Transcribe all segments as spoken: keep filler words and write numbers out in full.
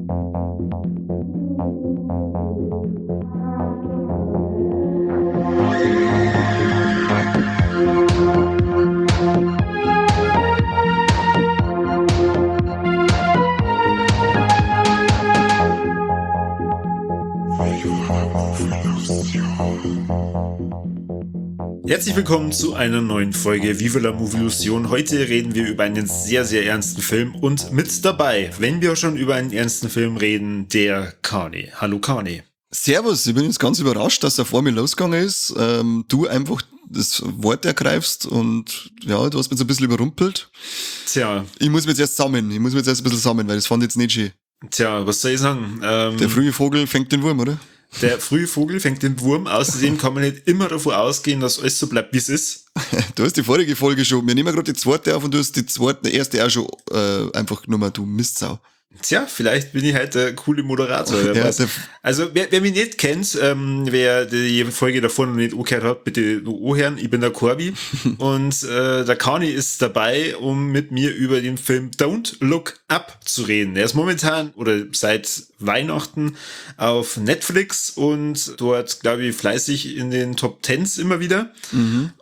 Herzlich willkommen zu einer neuen Folge Viva la Movielusion. Heute reden wir über einen sehr, sehr ernsten Film und mit dabei, wenn wir schon über einen ernsten Film reden, der Kani. Hallo Kani. Servus, ich bin jetzt ganz überrascht, dass er vor mir losgegangen ist. Ähm, du einfach das Wort ergreifst und ja, du hast mich so ein bisschen überrumpelt. Tja. Ich muss mich jetzt erst sammeln, ich muss mich jetzt erst ein bisschen sammeln, weil das fand ich jetzt nicht schön. Tja, was soll ich sagen? Ähm, Der frühe Vogel fängt den Wurm, oder? Der frühe Vogel fängt den Wurm. Außerdem kann man nicht immer davon ausgehen, dass alles so bleibt, wie es ist. Du hast die vorige Folge schon, wir nehmen gerade die zweite auf und du hast die zweite, die erste auch schon äh, einfach nur mal, du Mistsau. Tja, vielleicht bin ich halt der coole Moderator. Oder ja, was. Also, wer, wer mich nicht kennt, ähm, wer die Folge davor noch nicht angehört hat, bitte noch anhören. Ich bin der Corby und äh, der Kani ist dabei, um mit mir über den Film Don't Look Up zu reden. Er ist momentan oder seit Weihnachten auf Netflix und dort, glaube ich, fleißig in den Top Tens immer wieder. Mhm.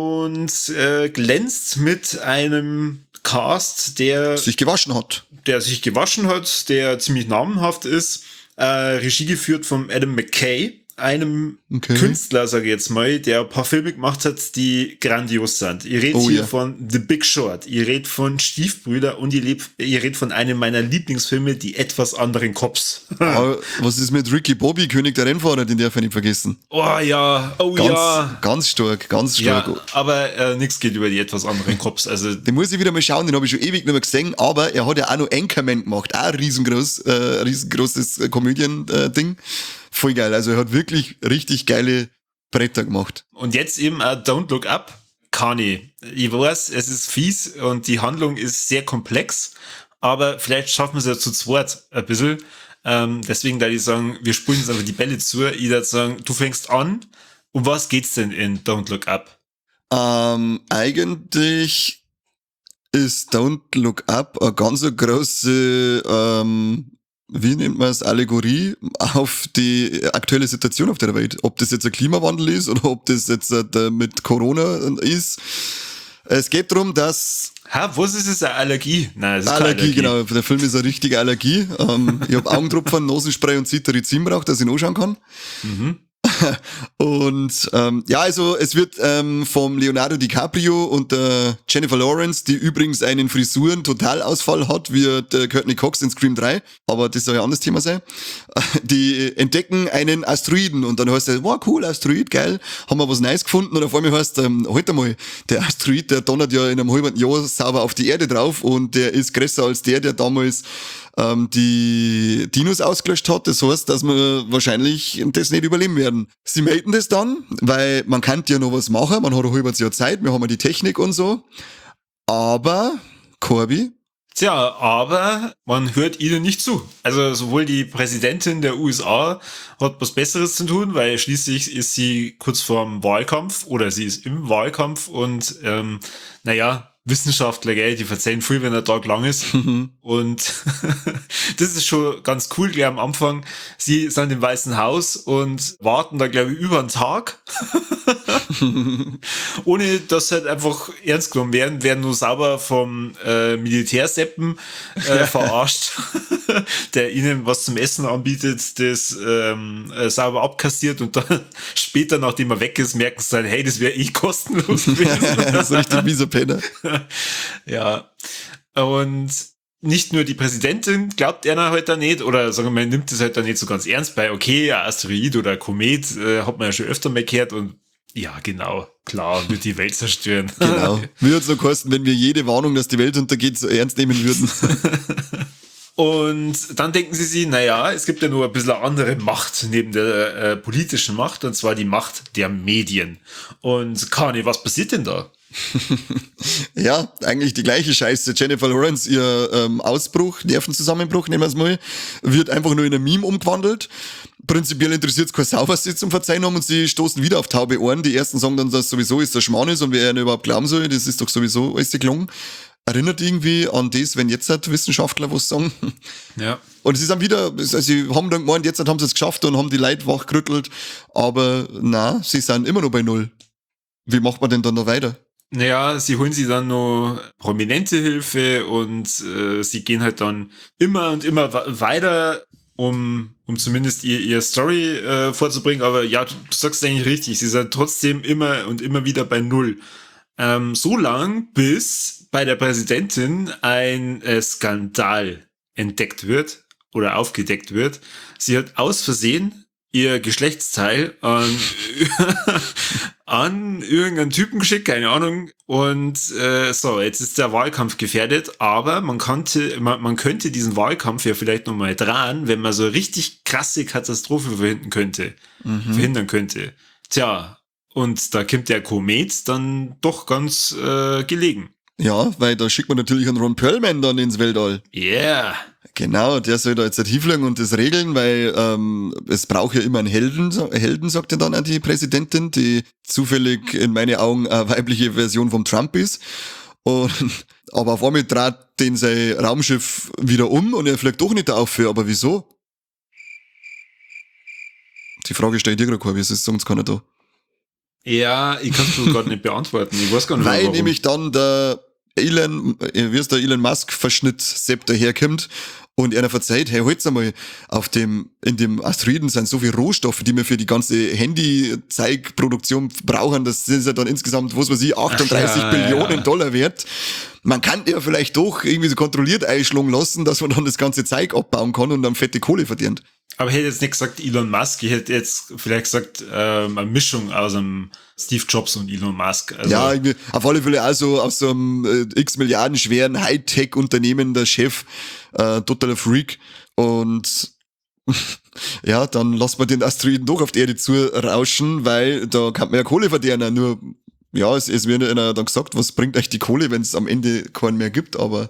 Und äh, glänzt mit einem Cast, der sich gewaschen hat. Der sich gewaschen hat, der ziemlich namenhaft ist. Äh, Regie geführt von Adam McKay, einem okay. Künstler, sage ich jetzt mal, der ein paar Filme gemacht hat, die grandios sind. Ihr redet oh, hier ja. von The Big Short, ihr redet von Stiefbrüder und ihr, lebt, ihr redet von einem meiner Lieblingsfilme, die etwas anderen Cops. Aber was ist mit Ricky Bobby, König der Rennfahrer, den darf ich nicht vergessen. Oh ja, oh ganz, ja. Ganz stark, ganz stark. Ja, aber äh, nichts geht über die etwas anderen Cops. Also, den muss ich wieder mal schauen, den habe ich schon ewig nicht mehr gesehen, aber er hat ja auch noch Anchorman gemacht, auch ein riesengroß, äh, riesengroßes Komödien-Ding. Äh, Voll geil, also er hat wirklich richtig geile Bretter gemacht. Und jetzt eben uh, Don't Look Up, Kani. Ich weiß, es ist fies und die Handlung ist sehr komplex, aber vielleicht schaffen wir es ja zu zweit ein bisschen. Ähm, deswegen da ich sagen, wir spulen jetzt einfach die Bälle zu. Ich würde sagen, du fängst an. Um was geht's denn in Don't Look Up? Ähm, eigentlich ist Don't Look Up eine ganz große ähm, wie nennt man es, Allegorie auf die aktuelle Situation auf der Welt. Ob das jetzt ein Klimawandel ist oder ob das jetzt äh, mit Corona ist. Es geht darum, dass... Ha, was ist es, eine Allergie? Nein, das ist Allergie, keine Allergie, genau. Der Film ist eine richtige Allergie. Ähm, ich habe Augentropfen, Nasenspray und Cetirizin braucht, dass ich ihn anschauen kann. Mhm. Und ähm, ja, also es wird ähm, vom Leonardo DiCaprio und der Jennifer Lawrence, die übrigens einen Frisuren-Totalausfall hat, wie der Courtney Cox in Scream drei, aber das soll ja ein anderes Thema sein, die entdecken einen Asteroiden und dann heißt es, wow, cool, Asteroid, geil, haben wir was Neues gefunden und auf einmal heißt ähm, halt einmal, der Asteroid, der donnert ja in einem halben Jahr sauber auf die Erde drauf und der ist größer als der, der damals ähm, die Dinos ausgelöscht hat. Das heißt, dass wir wahrscheinlich das nicht überleben werden. Sie melden das dann, weil man kann ja noch was machen, man hat ein halbes Jahr Zeit, wir haben ja die Technik und so. Aber, Corby? Tja, aber man hört ihnen nicht zu. Also sowohl die Präsidentin der U S A hat was Besseres zu tun, weil schließlich ist sie kurz vorm Wahlkampf oder sie ist im Wahlkampf und ähm, naja, Wissenschaftler, gell, die erzählen viel, wenn der Tag lang ist. Mhm. Und das ist schon ganz cool, gleich am Anfang. Sie sind im Weißen Haus und warten da, glaube ich, über einen Tag. Ohne dass halt einfach ernst genommen werden, werden nur sauber vom äh, Militärseppen äh, verarscht, der ihnen was zum Essen anbietet, das ähm, äh, sauber abkassiert und dann später, nachdem er weg ist, merken sie dann, hey, das wäre eh kostenlos gewesen. Das ist richtig mieser Penner. Ja, und nicht nur die Präsidentin glaubt er halt da nicht, oder sagen wir mal, nimmt es halt da nicht so ganz ernst bei, okay, ein Asteroid oder ein Komet äh, hat man ja schon öfter mal gehört und ja, genau, klar, wird die Welt zerstören. Genau, würde es so kosten, wenn wir jede Warnung, dass die Welt untergeht, so ernst nehmen würden. Und dann denken sie sich, naja, es gibt ja nur ein bisschen eine andere Macht neben der äh, politischen Macht, und zwar die Macht der Medien. Und Kani, was passiert denn da? Ja, eigentlich die gleiche Scheiße. Jennifer Lawrence, ihr ähm, Ausbruch, Nervenzusammenbruch, nehmen wir es mal, wird einfach nur in ein Meme umgewandelt. Prinzipiell interessiert es keine Sau, was sie zum Verzeihen haben, und sie stoßen wieder auf taube Ohren. Die ersten sagen dann, dass sowieso ist der Schmarrn ist und wer ihnen überhaupt glauben soll, das ist doch sowieso alles gelungen. erinnert irgendwie an das, wenn jetzt halt Wissenschaftler was sagen. Ja. Und sie sind wieder, also sie haben dann gemeint, jetzt haben sie es geschafft und haben die Leute wachgerüttelt, aber na, sie sind immer noch bei Null. Wie macht man denn dann noch weiter? Naja, sie holen sich dann noch prominente Hilfe und äh, sie gehen halt dann immer und immer weiter, um um zumindest ihr, ihr Story äh, vorzubringen. Aber ja, du, du sagst eigentlich richtig, sie sind trotzdem immer und immer wieder bei Null. Ähm, so lang, bis bei der Präsidentin ein äh, Skandal entdeckt wird oder aufgedeckt wird. Sie hat aus Versehen ihr Geschlechtsteil an, an irgendeinen Typen geschickt, keine Ahnung. Und äh, so, jetzt ist der Wahlkampf gefährdet, aber man konnte, man, man könnte diesen Wahlkampf ja vielleicht nochmal drehen, wenn man so richtig krasse Katastrophe verhindern könnte. Mhm. Verhindern könnte. Tja, und da kommt der Komet dann doch ganz äh, gelegen. Ja, weil da schickt man natürlich einen Ron Perlman dann ins Weltall. Yeah. Genau, der soll da jetzt halt hinfliegen und das regeln, weil ähm, es braucht ja immer einen Helden, Helden, sagt ja dann auch die Präsidentin, die zufällig in meinen Augen eine weibliche Version vom Trump ist. Und aber auf einmal dreht den sein Raumschiff wieder um und er fliegt doch nicht auf für, aber wieso? Die Frage stelle ich dir gerade, Corby, das ist sonst keiner da. Ja, ich kann es gerade nicht beantworten. Ich weiß gar nicht, weil warum. nämlich dann der Elon, wie ist der Elon Musk-Verschnitt Sepp daherkommt und einer verzeiht, hey, holt's einmal, auf dem, in dem Asteroiden sind so viele Rohstoffe, die wir für die ganze Handy-Zeigproduktion brauchen, das sind ja dann insgesamt, was weiß ich, achtunddreißig Ach, ja, Billionen ja. Dollar wert. Man kann ja vielleicht doch irgendwie so kontrolliert einschlagen lassen, dass man dann das ganze Zeug abbauen kann und dann fette Kohle verdient. Aber ich hätte jetzt nicht gesagt Elon Musk, ich hätte jetzt vielleicht gesagt ähm, eine Mischung aus einem Steve Jobs und Elon Musk. Also, ja, irgendwie auf alle Fälle auch so aus so einem äh, x Milliarden schweren Hightech-Unternehmen der Chef, äh, totaler Freak. Und ja, dann lassen wir den Asteroiden doch auf die Erde zu rauschen, weil da kann man ja Kohle verdienen. Nur, ja, es, es wird einer dann gesagt, was bringt euch die Kohle, wenn es am Ende keinen mehr gibt, aber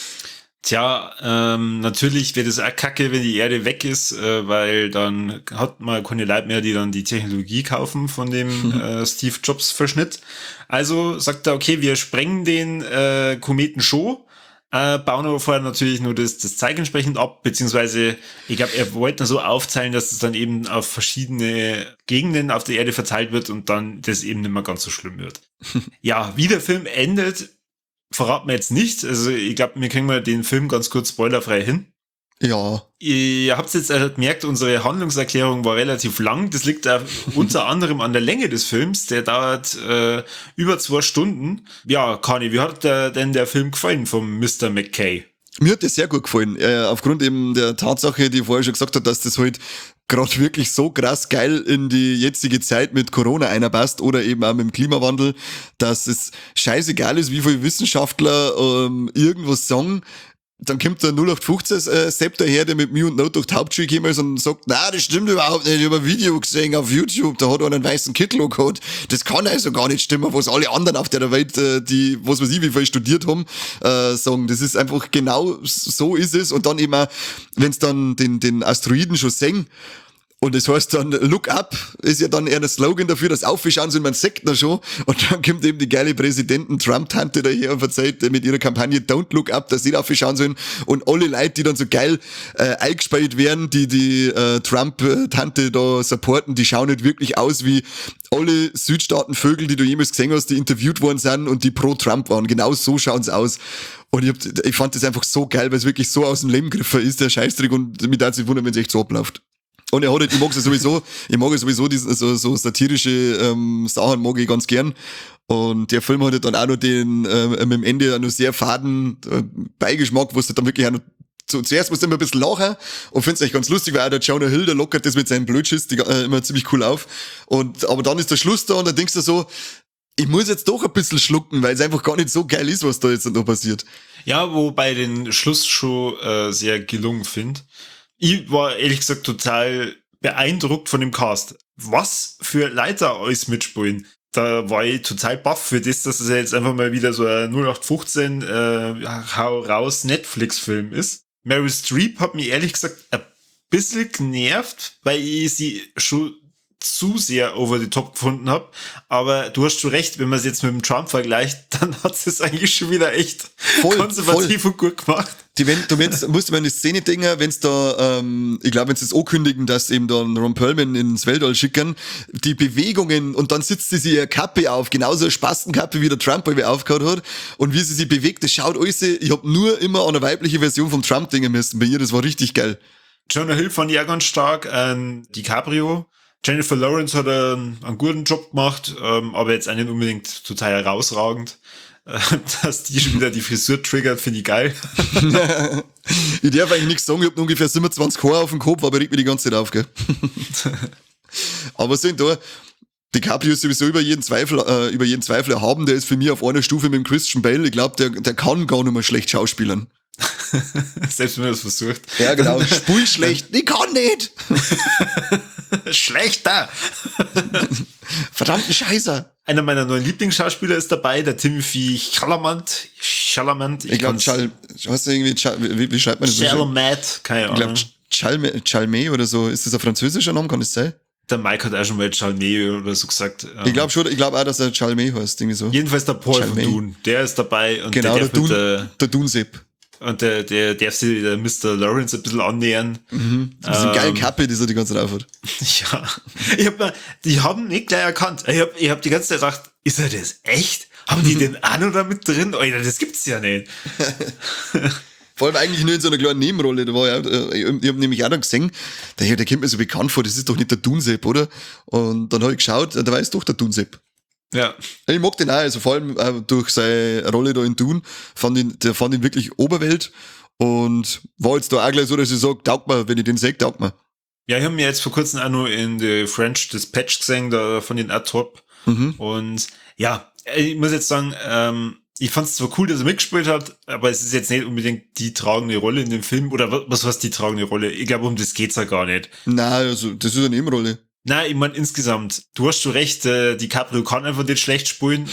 Tja, ähm, natürlich wird es auch kacke, wenn die Erde weg ist, äh, weil dann hat man keine Leute mehr, die dann die Technologie kaufen von dem äh, Steve Jobs Verschnitt. Also sagt er, okay, wir sprengen den äh, Kometen schon, äh, bauen aber vorher natürlich nur das, das Zeug entsprechend ab, beziehungsweise ich glaube, er wollte so aufteilen, dass es dann eben auf verschiedene Gegenden auf der Erde verteilt wird und dann das eben nicht mehr ganz so schlimm wird. Ja, wie der Film endet, verraten wir jetzt nicht. Also ich glaube, wir kriegen mal den Film ganz kurz spoilerfrei hin. ja. Ihr habt jetzt also gemerkt, unsere Handlungserklärung war relativ lang. Das liegt auch unter anderem an der Länge des Films. Der dauert äh, über zwei Stunden. Ja, Kani, wie hat der, denn der Film gefallen vom Mister McKay? Mir hat das sehr gut gefallen. Äh, aufgrund eben der Tatsache, die ich vorher schon gesagt habe, dass das halt gerade wirklich so krass geil in die jetzige Zeit mit Corona einpasst oder eben auch mit dem Klimawandel, dass es scheißegal ist, wie viele Wissenschaftler ähm, irgendwas sagen. Dann kommt der null acht fünfzehn äh, Sepp daher, der mit mir und Not durch die Hauptschule gekommen ist und sagt, na, das stimmt überhaupt nicht, ich habe ein Video gesehen auf YouTube, da hat er einen weißen Kittel gehabt. Das kann also gar nicht stimmen, was alle anderen auf der Welt, äh, die, was weiß ich, wie viel studiert haben, äh, sagen. Das ist einfach genau so ist es. Und dann eben auch, wenn es dann den, den Asteroiden schon sehen, und das heißt dann, look up, ist ja dann eher ein Slogan dafür, dass aufschauen soll, man sagt da schon. Und dann kommt eben die geile Präsidenten-Trump-Tante daher und verzeiht mit ihrer Kampagne Don't Look Up, dass sie aufschauen sollen. Und alle Leute, die dann so geil äh, eingespielt werden, die die äh, Trump-Tante da supporten, die schauen nicht wirklich aus wie alle Südstaatenvögel, die du jemals gesehen hast, die interviewt worden sind und die pro Trump waren. Genau so schauen sie aus. Und ich, hab, ich fand das einfach so geil, weil es wirklich so aus dem Leben gegriffen ist, der Scheißdreck. Und mich darf sich wundern, wenn es echt so abläuft. Und er hat halt, ich mag es sowieso, ich mag sowieso diese, so, so satirische ähm, Sachen mag ich ganz gern. Und der Film hat halt dann auch noch den, äh, mit dem Ende auch noch sehr faden äh, Beigeschmack, wo es dann wirklich auch noch, so, zuerst musst du immer ein bisschen lachen und findest echt ganz lustig, weil auch der Jonah Hill, der lockert das mit seinem Blödschiss die, äh, immer ziemlich cool auf. Und, aber dann ist der Schluss da und dann denkst du so, ich muss jetzt doch ein bisschen schlucken, weil es einfach gar nicht so geil ist, was da jetzt noch passiert. Ja, wobei den Schluss schon äh, sehr gelungen finde. Ich war ehrlich gesagt total beeindruckt von dem Cast. Was für Leute alles mitspielen. Da war ich total baff für das, dass es jetzt einfach mal wieder so ein null acht fünfzehn äh, hau raus Netflix-Film ist. Meryl Streep hat mich ehrlich gesagt ein bisschen genervt, weil ich sie schon zu sehr over the top gefunden habe. Aber du hast schon recht, wenn man es jetzt mit dem Trump vergleicht, dann hat es eigentlich schon wieder echt voll, konservativ voll. und gut gemacht. Die, wenn, du wenn, musst du mal eine Szene denken, wenn es da, ähm, ich glaube, wenn sie es ankündigen, dass eben dann Ron Perlman ins Weltall schicken, die Bewegungen und dann sitzt sie sich ihre Kappe auf, genauso eine Spastenkappe wie der Trump irgendwie aufgehört hat und wie sie sich bewegt, das schaut alles, ich hab nur immer an eine weibliche Version vom Trump denken müssen bei ihr, das war richtig geil. Jonah Hill fand ich auch ganz stark, ähm, DiCaprio. Jennifer Lawrence hat einen, einen guten Job gemacht, ähm, aber jetzt auch nicht unbedingt total herausragend. Äh, dass die schon wieder die Frisur triggert, finde ich geil. Ich darf eigentlich nichts sagen, ich hab ungefähr siebenundzwanzig Haare auf dem Kopf, aber regt mich die ganze Zeit auf, gell? Aber sind da, DiCaprio ist sowieso über jeden Zweifel, äh, über jeden Zweifel erhaben, der ist für mich auf einer Stufe mit dem Christian Bale, ich glaube, der, der kann gar nicht mehr schlecht schauspielern. Selbst wenn er das versucht. Ja, genau. Spul schlecht. Ich kann nicht. Schlechter. Verdammten Scheiße. Einer meiner neuen Lieblingsschauspieler ist dabei, der Timothy Chalamet. Chalamet. Ich, ich glaube, Chal, hast du irgendwie, Chal, wie, wie schreibt man das? Chalamet, keine Ahnung. Ich glaube, Chalmet, Chalmet oder so. Ist das ein französischer Name? Kann das sein? Der Mike hat auch schon mal Chalmet oder so gesagt. Ich glaube schon, ich glaube auch, dass er Chalmet heißt, irgendwie so. Jedenfalls der Paul Chalmet. Von Dune. Der ist dabei. Und genau, der, der, Dun, der, der Dunsepp. Und der, der darf sich der Mister Lawrence ein bisschen annähern. Mhm. Das ist eine geile Kappe, die so die ganze Zeit aufhat. Ja. Ich hab mal, die haben nicht gleich erkannt. Ich hab, ich hab die ganze Zeit gedacht, ist er das echt? Haben die den auch noch da mit drin? Alter, das gibt's ja nicht. Vor allem eigentlich nur in so einer kleinen Nebenrolle. Da war ja, ich hab nämlich auch dann gesehen, der, der kommt mir so bekannt vor, das ist doch nicht der Dunsepp, oder? Und dann hab ich geschaut, da war es doch der Dunsepp. Ja. Ich mag den auch, also vor allem auch durch seine Rolle da in Dune, fand ihn, der fand ihn wirklich Oberwelt und war jetzt da auch gleich so, dass ich sage, taugt mir, wenn ich den sehe, taugt mir. Ja, ich habe mir jetzt vor kurzem auch nur in The French Dispatch gesehen, da von den Ad Top. Mhm. Und ja, ich muss jetzt sagen, ähm, ich fand es zwar cool, dass er mitgespielt hat, aber es ist jetzt nicht unbedingt die tragende Rolle in dem Film, oder was heißt die tragende Rolle? Ich glaube, um das geht's ja gar nicht. Nein, also das ist eine Nebenrolle. Nein, ich meine insgesamt, du hast schon recht, äh, DiCaprio kann einfach nicht schlecht spielen,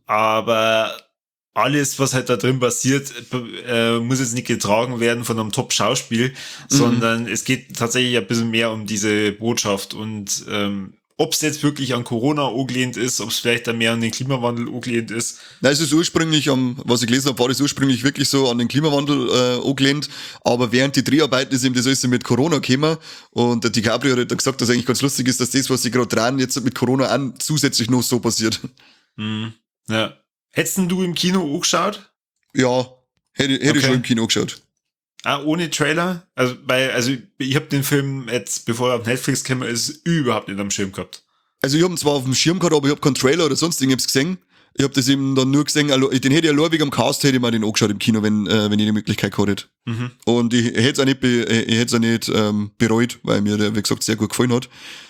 aber alles, was halt da drin passiert, äh, muss jetzt nicht getragen werden von einem Top-Schauspiel, mhm. sondern es geht tatsächlich ein bisschen mehr um diese Botschaft und ähm, ob es jetzt wirklich an Corona angelehnt ist, ob es vielleicht dann mehr an den Klimawandel angelehnt ist. Nein, es ist ursprünglich, um, was ich gelesen habe, war das ursprünglich wirklich so an den Klimawandel äh, angelehnt, aber während die Dreharbeiten ist eben das alles mit Corona gekommen und der DiCaprio hat gesagt, dass eigentlich ganz lustig ist, dass das, was sie gerade dran jetzt mit Corona an, zusätzlich noch so passiert. Mhm. Ja. Hättest du im Kino angeschaut? Ja, hätte, hätte okay. ich schon im Kino geschaut. Ah, ohne Trailer? Also, bei, also ich, ich habe den Film jetzt, bevor er auf Netflix kam, ist überhaupt nicht am Schirm gehabt. Also ich habe ihn zwar auf dem Schirm gehabt, aber ich habe keinen Trailer oder sonst irgendwas gesehen. Ich habe das eben dann nur gesehen, also, den hätte ich allein wegen am Cast, hätte ich mir den angeschaut im Kino, wenn, äh, wenn ich die Möglichkeit gehabt hätte. Mhm. Und ich hätte es auch nicht, be, ich hätte es auch nicht ähm, bereut, weil mir der, wie gesagt, sehr gut gefallen hat.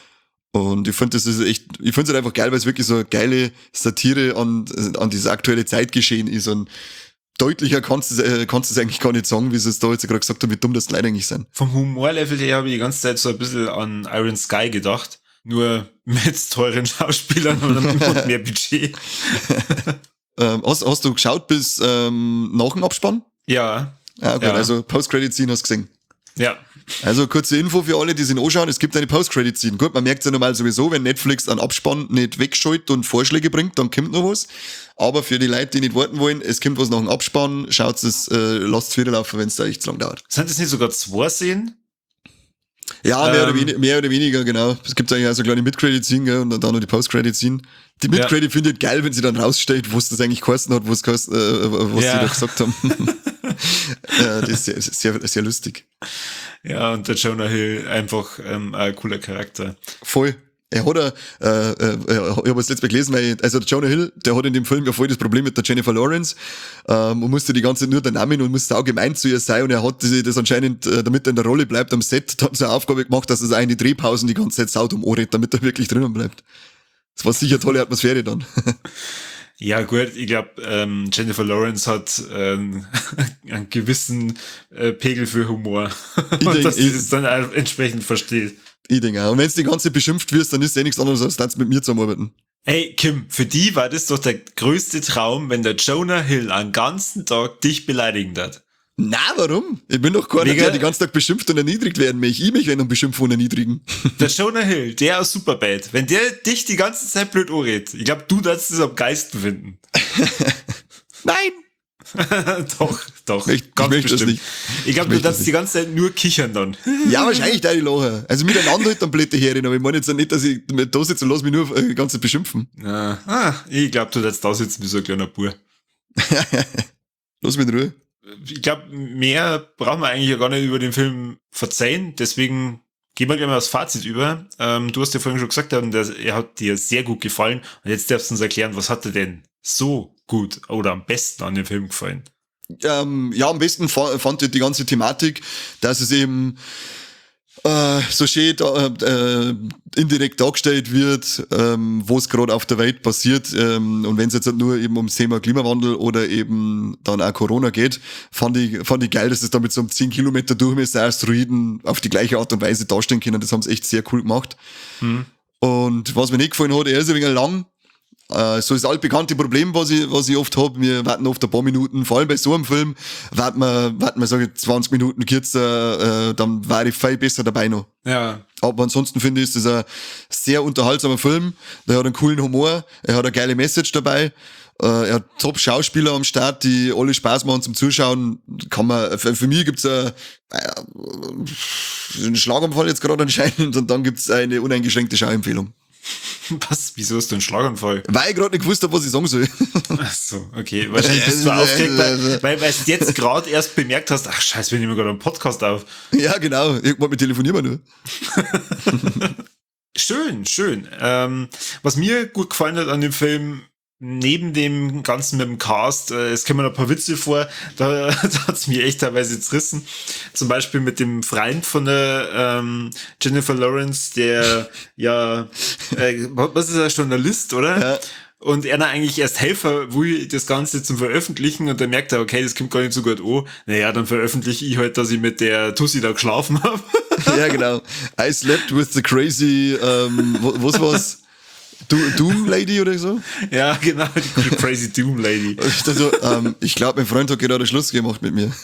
Und ich finde, das ist echt, ich finde es halt einfach geil, weil es wirklich so eine geile Satire an, an dieses aktuelle Zeitgeschehen ist. Und deutlicher kannst du äh, kannst du es eigentlich gar nicht sagen, wie sie es da jetzt gerade gesagt haben, wie dumm das die Leute eigentlich sind. Vom Humorlevel her habe ich die ganze Zeit so ein bisschen an Iron Sky gedacht. Nur mit teuren Schauspielern und mehr Budget. ähm, hast, hast du geschaut bis ähm, nach dem Abspann? Ja. Ah, okay, ja. Also Post-Credit-Scene hast du gesehen. Ja. Also kurze Info für alle, die sich anschauen, es gibt eine Post-Credit-Scene. Gut, man merkt es ja normal sowieso, wenn Netflix einen Abspann nicht wegschaltet und Vorschläge bringt, dann kommt noch was. Aber für die Leute, die nicht warten wollen, es kommt was nach dem Abspann, schaut es, äh, lasst es wieder laufen, wenn es da echt zu lang dauert. Sind das nicht sogar zwei Szenen? Ja, mehr, ähm, oder, wenig, mehr oder weniger, genau. Es gibt eigentlich auch so eine kleine Mid-Credit-Scene, gell, und dann noch die Post-Credit-Scene. Die Mid-Credit ja. finde ich geil, wenn sie dann raussteht, wo es das eigentlich geheißen hat, wo es geheißen, äh, was ja. sie da gesagt haben. Ja, das ist sehr, sehr, sehr lustig. Ja, und der Jonah Hill einfach ähm, ein cooler Charakter. Voll. Er hat, äh, äh, ich habe es letztes Mal gelesen, weil, also der Jonah Hill, der hat in dem Film ja voll das Problem mit der Jennifer Lawrence ähm, und musste die ganze Zeit nur der Namen und musste auch gemein zu ihr sein und er hat das, das anscheinend, äh, damit er in der Rolle bleibt am Set, hat so eine Aufgabe gemacht, dass er sich auch in die Drehpausen die ganze Zeit saut um Ohren, damit er wirklich drinnen bleibt. Das war sicher eine tolle Atmosphäre dann. Ja gut, ich glaube, ähm, Jennifer Lawrence hat ähm, einen gewissen äh, Pegel für Humor ich und denk, dass sie das dann auch entsprechend versteht. Ich denke auch. Und wenn du die ganze Zeit beschimpft wirst, dann ist es eh nichts anderes, als dann mit mir zusammenarbeiten. Hey Kim, für die war das doch der größte Traum, wenn der Jonah Hill einen ganzen Tag dich beleidigen hat. Na, warum? Ich bin doch keiner, der die ganze Tag beschimpft und erniedrigt werden möchte. Ich mich, wenn um beschimpfen und erniedrigen. Der Jonah Hill, der aus Superbad, wenn der dich die ganze Zeit blöd anredet, ich glaube, du darfst das am geisten finden. Nein! doch, doch. Ich, ich möchte das nicht. Ich glaube, du darfst die ganze Zeit nur kichern dann. Ja, wahrscheinlich da die Lache. Also miteinander halt dann blöde Herren, aber ich meine jetzt nicht, dass ich da sitze und lass mich nur die ganze Zeit beschimpfen. Ja. Ah, ich glaube, du darfst da sitzen wie so ein kleiner Bub. Lass mich in Ruhe. Ich glaube, mehr brauchen wir eigentlich ja gar nicht über den Film verzeihen, deswegen gehen wir gleich mal aufs Fazit über. Ähm, du hast ja vorhin schon gesagt, er hat dir sehr gut gefallen und jetzt darfst du uns erklären, was hat dir denn so gut oder am besten an dem Film gefallen? Ähm, ja, am besten fa- fand ich die ganze Thematik, dass es eben äh, so schön da, äh, indirekt dargestellt wird, ähm, wo es gerade auf der Welt passiert. Ähm, und wenn es jetzt halt nur eben ums Thema Klimawandel oder eben dann auch Corona geht, fand ich, fand ich geil, dass es da mit so einem zehn Kilometer Durchmesser Asteroiden auf die gleiche Art und Weise darstellen können. Das haben sie echt sehr cool gemacht. Mhm. Und was mir nicht gefallen hat, er ist ein wenig lang. Uh, so ist das altbekannte Problem, was ich, was ich oft hab. Wir warten oft ein paar Minuten, vor allem bei so einem Film, warten wir, warten wir, sage ich, zwanzig Minuten kürzer, uh, dann war ich viel besser dabei noch. Ja. Aber ansonsten finde ich, ist das ein sehr unterhaltsamer Film. Der hat einen coolen Humor, er hat eine geile Message dabei, uh, er hat Top-Schauspieler am Start, die alle Spaß machen zum Zuschauen. Kann man, für, für mich gibt's a, einen Schlaganfall jetzt gerade anscheinend und dann gibt's eine uneingeschränkte Schauempfehlung. Was? Wieso hast du einen Schlaganfall? Weil ich gerade nicht gewusst habe, was ich sagen soll. Ach so, okay. Wahrscheinlich bist du aufgeregt, weil, weil, weil du jetzt gerade erst bemerkt hast, ach scheiße, wir nehmen gerade einen Podcast auf. Ja, genau. Irgendwann mit telefonieren wir nur. Schön, schön. Ähm, was mir gut gefallen hat an dem Film, neben dem Ganzen mit dem Cast, äh, es kommen ein paar Witze vor, da, da hat's mir echt teilweise zerrissen. Zum Beispiel mit dem Freund von der ähm, Jennifer Lawrence, der ja, äh, was ist er, Journalist, oder? Ja. Und er eigentlich erst Helfer will, das Ganze zum Veröffentlichen und dann merkt er, okay, das kommt gar nicht so gut an. Naja, dann veröffentliche ich halt, dass ich mit der Tussi da geschlafen habe. Ja, genau. I slept with the crazy, ähm, was war's? Doom Lady oder so? Ja, genau, die Crazy Doom Lady. Also, ähm, ich glaube, mein Freund hat gerade Schluss gemacht mit mir.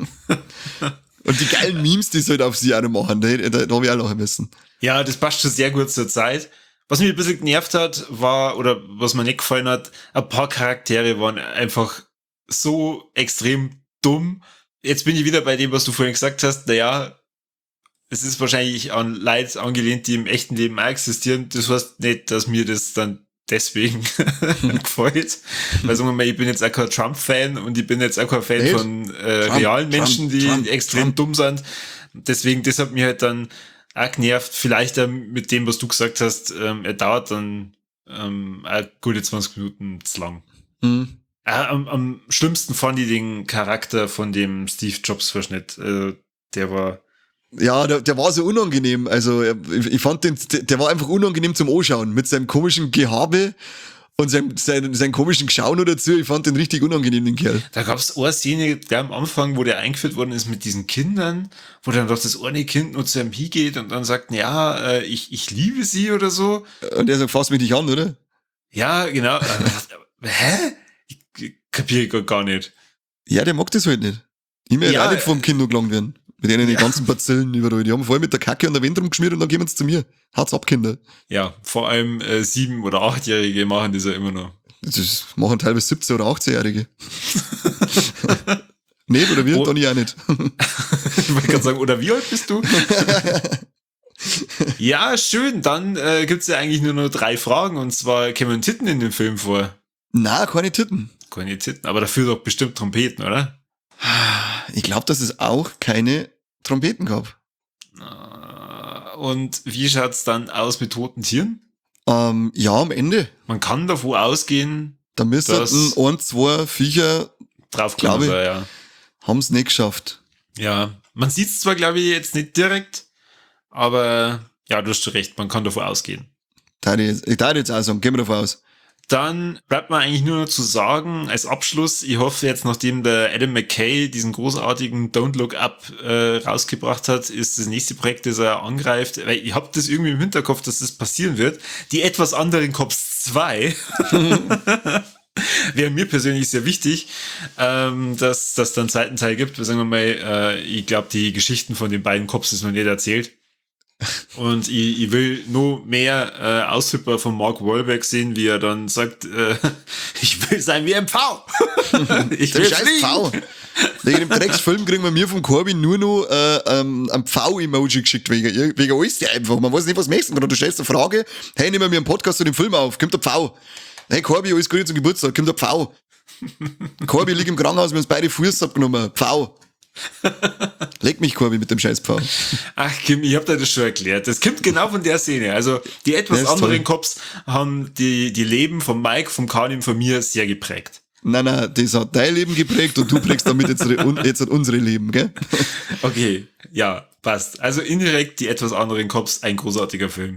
Und die geilen Memes, die sie halt auf sie auch noch machen, da, da, da habe ich auch lachen müssen. Ja, das passt schon sehr gut zur Zeit. Was mich ein bisschen genervt hat, war, oder was mir nicht gefallen hat, ein paar Charaktere waren einfach so extrem dumm. Jetzt bin ich wieder bei dem, was du vorhin gesagt hast, naja, es ist wahrscheinlich an Leute angelehnt, die im echten Leben auch existieren. Das heißt nicht, dass mir das dann deswegen gefällt. Weil sagen wir mal, ich bin jetzt auch kein Trump-Fan und ich bin jetzt auch kein Fan nicht? von äh, Trump, realen Menschen, Trump, die Trump, extrem Trump. dumm sind. Deswegen, das hat mich halt dann auch genervt. Vielleicht äh, mit dem, was du gesagt hast, ähm, er dauert dann ähm, auch gute zwanzig Minuten zu lang. Mhm. Äh, am, am schlimmsten fand ich den Charakter von dem Steve Jobs-Verschnitt. Äh, der war Ja, der, der war so unangenehm. Also ich, ich fand den, der war einfach unangenehm zum Anschauen. Mit seinem komischen Gehabe und seinem, seinem, seinem komischen Geschauen nur dazu. Ich fand den richtig unangenehm, den Kerl. Da gab es eine Szene, der am Anfang, wo der eingeführt worden ist mit diesen Kindern, wo dann doch das eine Kind nur zu ihm hingeht und dann sagt, ja, äh, ich, ich liebe sie oder so. Und er sagt, fass mich nicht an, oder? Ja, genau. Hä? Ich kapiere gar nicht. Ja, der mag das halt nicht. Ich möchte ja, auch nicht vom Kind nur gelangt werden. Mit denen die ja. ganzen Bazillen überall. Die haben voll mit der Kacke und der Wind rumgeschmiert und dann gehen sie zu mir. Hart's ab, Kinder. Ja, vor allem äh, sieben- oder achtjährige machen das ja immer noch. Das machen teilweise siebzehn- oder achtzehnjährige. Nicht, oder wir? Oh. Dann ich auch nicht. Ich wollte gerade sagen, oder wie alt bist du? Ja, schön. Dann äh, gibt's ja eigentlich nur noch drei Fragen und zwar kämen Titten in dem Film vor. Na, keine Titten. Keine Titten, aber dafür doch bestimmt Trompeten, oder? Ich glaube, dass es auch keine Trompeten gab. Und wie schaut's dann aus mit toten Tieren? Ähm, ja, am Ende. Man kann davon ausgehen, da müssten ein, zwei Viecher draufgekommen sein, ja. Haben's nicht geschafft. Ja, man sieht's zwar, glaube ich, jetzt nicht direkt, aber ja, du hast schon recht, man kann davon ausgehen. Ich darf jetzt auch sagen, gehen wir davon aus. Dann bleibt mir eigentlich nur noch zu sagen, als Abschluss, ich hoffe jetzt, nachdem der Adam McKay diesen großartigen Don't Look Up äh, rausgebracht hat, ist das nächste Projekt, das er angreift, weil ich habe das irgendwie im Hinterkopf, dass das passieren wird, die etwas anderen Cops zwei. wäre mir persönlich sehr wichtig, ähm, dass das dann einen zweiten Teil gibt. Sagen wir mal, äh, ich glaube, die Geschichten von den beiden Cops ist noch nicht erzählt. Und ich, ich will nur mehr äh, Aushüpper von Mark Wahlberg sehen, wie er dann sagt, äh, ich will sein wie ein Pfau. Ich Der will scheiß fliegen. Pfau. Wegen dem Drecksfilm kriegen wir mir vom Corbin nur noch äh, ähm, ein Pfau-Emoji geschickt, wegen, wegen alles einfach. Man weiß nicht, was möchtest du. Du stellst eine Frage, hey, nehmen wir mir einen Podcast zu dem Film auf, kommt der Pfau. Hey Corby, alles Gute zum Geburtstag, kommt der Pfau. Corby liegt im Krankenhaus, wir haben uns beide Fuß abgenommen. Pfau. Leg mich, Corby, mit dem scheiß Pfau. Ach Kim, ich hab dir das schon erklärt. Das kommt genau von der Szene. Also die etwas Der ist anderen toll. Cops haben die, die Leben von Mike, vom Kanim, von mir sehr geprägt. Nein, nein, das hat dein Leben geprägt und du prägst damit jetzt, jetzt unsere Leben, gell? Okay, ja, passt. Also indirekt die etwas anderen Cops, ein großartiger Film.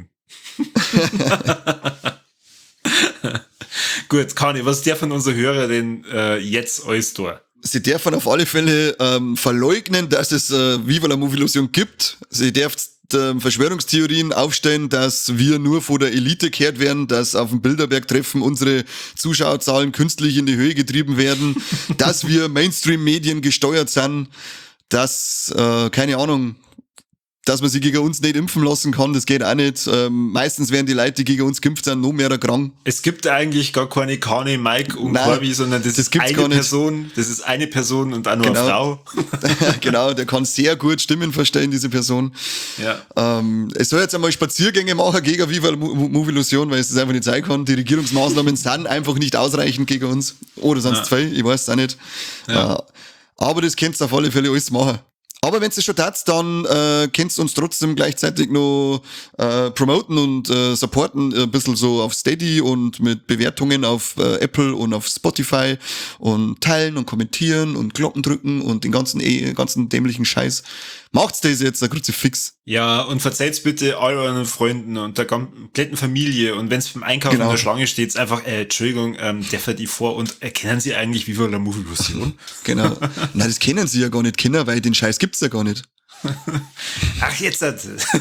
Gut, Kani, was darf von unser Hörer denn äh, jetzt alles tun? Sie dürfen auf alle Fälle ähm, verleugnen, dass es äh, Viva la Movilusion gibt. Sie dürfen ähm, Verschwörungstheorien aufstellen, dass wir nur vor der Elite kehrt werden, dass auf dem Bilderberg-Treffen unsere Zuschauerzahlen künstlich in die Höhe getrieben werden, dass wir Mainstream-Medien gesteuert sind, dass, äh, keine Ahnung, dass man sich gegen uns nicht impfen lassen kann, das geht auch nicht. Ähm, meistens werden die Leute, die gegen uns geimpft sind, noch mehr krank. Es gibt eigentlich gar keine Kani, Mike und Nein, Corby, sondern das, das ist gibt's eine gar nicht. Person, das ist eine Person und auch nur Genau. eine Frau. Genau, der kann sehr gut Stimmen verstehen, diese Person. Ja. Ähm, es soll jetzt einmal Spaziergänge machen gegen Viva la Mo- Mo- Movilusion, weil es das einfach nicht sein kann. Die Regierungsmaßnahmen sind einfach nicht ausreichend gegen uns. Oder sind es Ja. zwei? Ich weiß es auch nicht. Ja. Äh, aber das könnt ihr auf alle Fälle alles machen. Aber wenn es schon tat, dann äh, könnt ihr uns trotzdem gleichzeitig noch äh, promoten und äh, supporten, ein bisschen so auf Steady und mit Bewertungen auf äh, Apple und auf Spotify und teilen und kommentieren und Glocken drücken und den ganzen eh, ganzen dämlichen Scheiß. Macht's das jetzt, ein Kruzifix. Ja, und verzeiht's bitte all euren Freunden und der kompletten Familie. Und wenn's beim Einkaufen Genau. in der Schlange steht, einfach, äh, Entschuldigung, ähm, der fährt die vor und erkennen Sie eigentlich Viva la Movilusion? Genau. Nein, das kennen sie ja gar nicht, Kinder, weil den Scheiß gibt's ja gar nicht. Ach, jetzt hat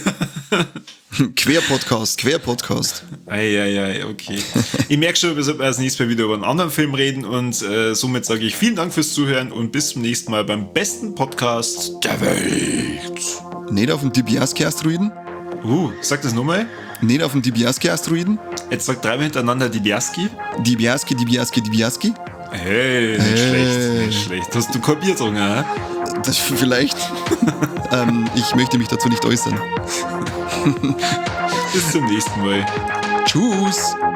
Quer-Podcast, Quer-Podcast. Eieiei, okay. Ich merke schon, wir sollten als nächstes Mal wieder über einen anderen Film reden und äh, somit sage ich vielen Dank fürs Zuhören und bis zum nächsten Mal beim besten Podcast der Welt. Nicht auf dem Dibiaski-Asteroiden? Uh, sag das nochmal. Nicht auf dem Dibiaski-Asteroiden? Jetzt sag dreimal hintereinander die Biaski. Dibiaski, Dibiaski, Dibiaski? Hey, nicht Hey. schlecht, nicht schlecht. Hast du Bier getrunken, hä? Das vielleicht. ähm, ich möchte mich dazu nicht äußern. Bis zum nächsten Mal. Tschüss.